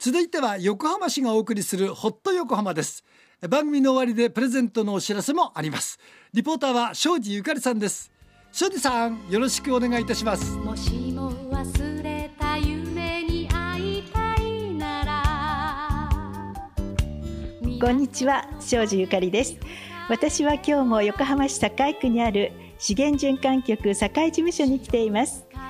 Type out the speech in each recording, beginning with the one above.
続いては横浜市がお送りするホット横浜です。番組の終わりでプレゼントのお知らせもあります。リポーターは庄司ゆかりさんです。庄司さん、よろしくお願いいたします。 もしも忘れた夢に会いたいなら。 こんにちは、庄司ゆかりです。私は今日も横浜市堺区にある資源循環局堺事務所に来ています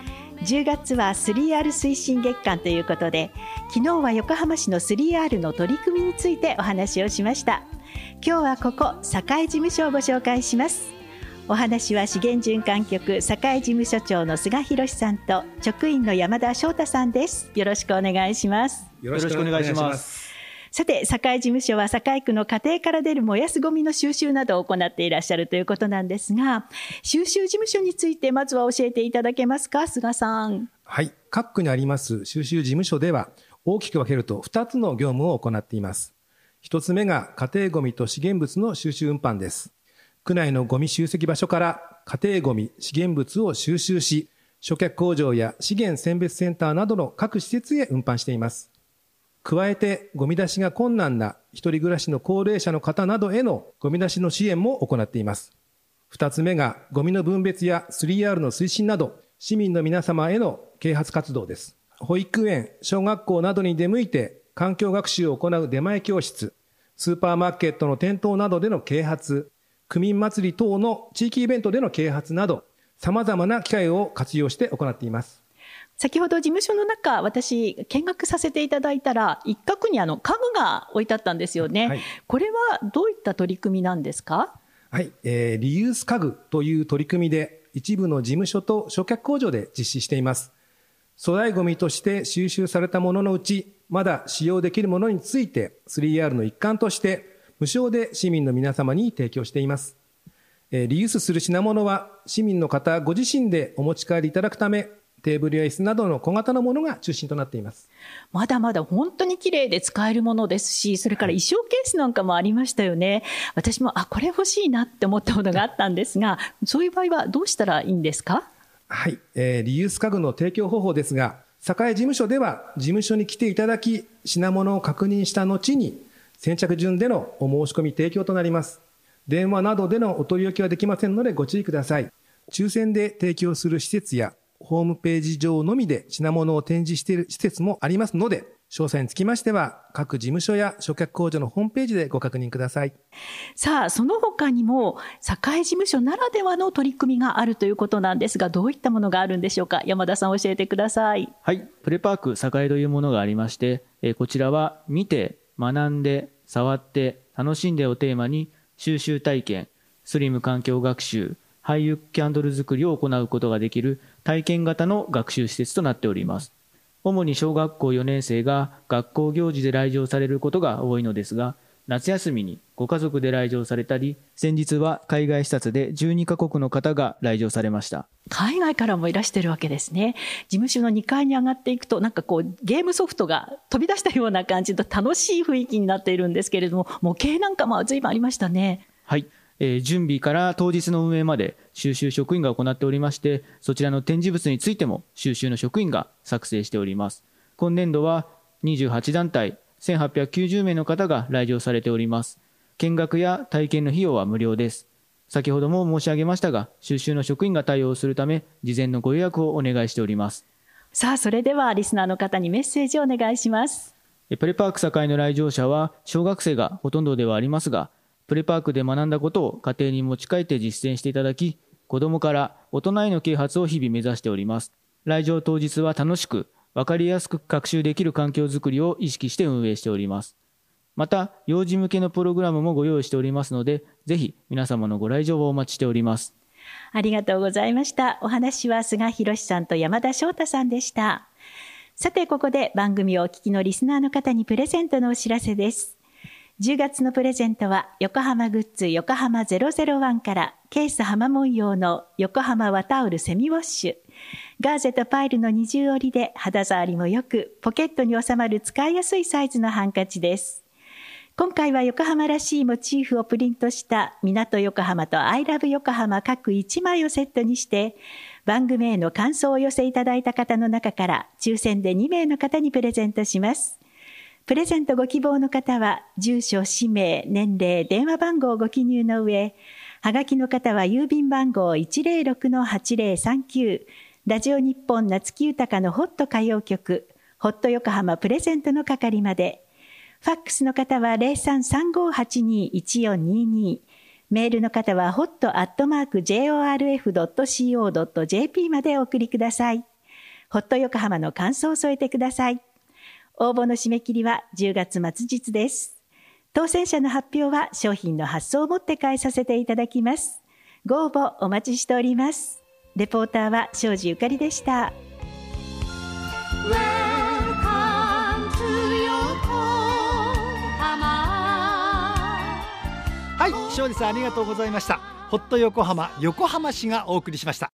。10月は 3R 推進月間ということで、昨日は横浜市の 3R の取り組みについてお話をしました。今日はここ堺事務所をご紹介します。お話は資源循環局堺事務所長の菅博さんと職員の山田翔太さんです。よろしくお願いします。 よろしくお願いします。 さて、堺事務所は堺区の家庭から出る燃やすゴミの収集などを行っていらっしゃるということなんですが、収集事務所についてまずは教えていただけますか、菅さん。 はい、各区にあります収集事務所では大きく分けると2つの業務を行っています。1つ目が家庭ゴミと資源物の収集運搬です。区内のゴミ集積場所から家庭ゴミ、資源物を収集し、焼却工場や資源選別センターなどの各施設へ運搬しています。加えて、ゴミ出しが困難な一人暮らしの高齢者の方などへのゴミ出しの支援も行っています。2つ目がゴミの分別や 3R の推進など、市民の皆様への啓発活動です。保育園、小学校などに出向いて環境学習を行う出前教室、スーパーマーケットの店頭などでの啓発、区民祭り等の地域イベントでの啓発など、様々な機会を活用して行っています。 先ほど事務所の中、私見学させていただいたら、一角に家具が置いてあったんですよね。はい、これはどういった取り組みなんですか？ はい、リユース家具という取り組みで一部の事務所と焼却工場で実施しています。粗大ゴミとして収集されたもののうち、まだ使用できるものについて 3R の一環として無償で市民の皆様に提供しています。リユースする品物は市民の方ご自身でお持ち帰りいただくため、テーブルや椅子などの小型のものが中心となっています。 まだまだ本当に綺麗で使えるものですし、それから衣装ケースなんかもありましたよね。私もこれ欲しいなって思ったものがあったんですが、そういう場合はどうしたらいいんですか？ はい、リユース家具の提供方法ですが、堺事務所では事務所に来ていただき、品物を確認した後に先着順でのお申し込み提供となります。電話などでのお取り置きはできませんのでご注意ください。抽選で提供する施設やホームページ上のみで品物を展示している施設もありますので、詳細につきましては各事務所や焼却工場のホームページでご確認ください。 さあ、その他にも堺事務所ならではの取り組みがあるということなんですが、どういったものがあるんでしょうか？山田さん、教えてください。 はい、プレパーク堺というものがありまして、こちらは見て学んで触って楽しんでをテーマに収集体験、スリム環境学習、廃油キャンドル作りを行うことができる体験型の学習施設となっております。主に小学校4年生が学校行事で来場されることが多いのですが、夏休みにご家族で来場されたり、先日は海外視察で12カ国の方が来場されました。 海外からもいらしてるわけですね。事務所の2階に上がっていくと、ゲームソフトが飛び出したような感じと楽しい雰囲気になっているんですけれども、模型なんかも随分ありましたね。 はい、準備から当日の運営まで収集職員が行っておりまして、そちらの展示物についても収集の職員が作成しております。今年度は28団体1890名の方が来場されております。見学や体験の費用は無料です。先ほども申し上げましたが、収集の職員が対応するため事前のご予約をお願いしております。 さあ、それではリスナーの方にメッセージをお願いします。 プレパーク堺の来場者は小学生がほとんどではありますが、プレパークで学んだことを家庭に持ち帰って実践していただき、子どもから大人への啓発を日々目指しております。来場当日は楽しく、分かりやすく学習できる環境づくりを意識して運営しております。また、幼児向けのプログラムもご用意しておりますので、ぜひ皆様のご来場をお待ちしております。 ありがとうございました。お話は菅博さんと山田翔太さんでした。さて、ここで番組をお聞きのリスナーの方にプレゼントのお知らせです。10月のプレゼントは横浜グッズ横浜001からケース浜文様の横浜ワタオルセミウォッシュ、ガーゼとパイルの二重折りで肌触りもよくポケットに収まる使いやすいサイズのハンカチです。今回は横浜らしいモチーフをプリントした港横浜とアイラブ横浜各1枚をセットにして、番組への感想をお寄せいただいた方の中から抽選で2名の方にプレゼントします。 プレゼントご希望の方は、住所、氏名、年齢、電話番号をご記入の上、はがきの方は郵便番号 106-8039、ラジオ日本夏木豊のホット歌謡曲、ホット横浜プレゼントの係まで。ファックスの方は 0335821422、メールの方は hot@jorf.co.jp までお送りください。ホット横浜の感想を添えてください。応募の締め切りは10月末日です。当選者の発表は商品の発送をもって返させていただきます。ご応募お待ちしております。レポーターは庄司ゆかりでした。 はい、庄司さんありがとうございました。ホット横浜、横浜市がお送りしました。